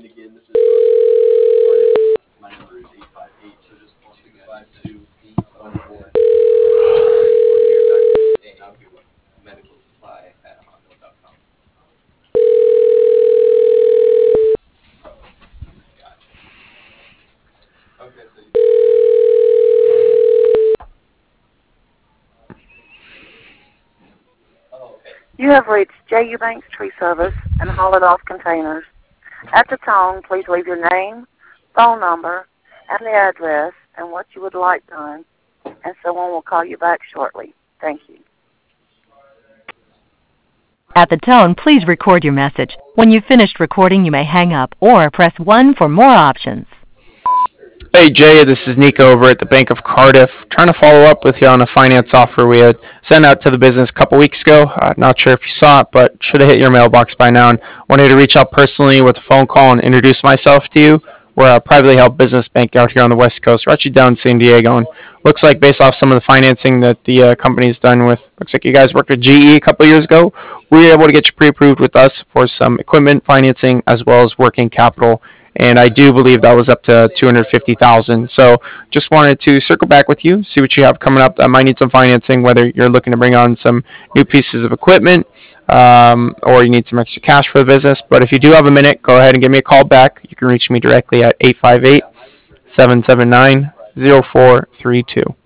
You have reached J.U. Banks Tree Service and Haul It Off Containers. At the tone, please leave your name, phone number, and the address and what you would like done, and someone will call you back shortly. Thank you. At the tone, please record your message. When you've finished recording, you may hang up or press 1 for more options. Hey Jay, this is Nico over at the Bank of Cardiff. Trying to follow up with you on a finance offer we had sent out to the business a couple weeks ago. Not sure if you saw it, but should have hit your mailbox by now. And wanted to reach out personally with a phone call and introduce myself to you. We're a privately held business bank out here on the West Coast. We're actually down in San Diego, and looks like based off some of the financing that the company's done with, looks like you guys worked with GE a couple of years ago. We were able to get you pre-approved with us for some equipment financing as well as working capital. And I do believe that was up to $250,000. So just wanted to circle back with you, see what you have coming up that might need some financing, whether you're looking to bring on some new pieces of equipment or you need some extra cash for the business. But if you do have a minute, go ahead and give me a call back. You can reach me directly at 858-779-0432.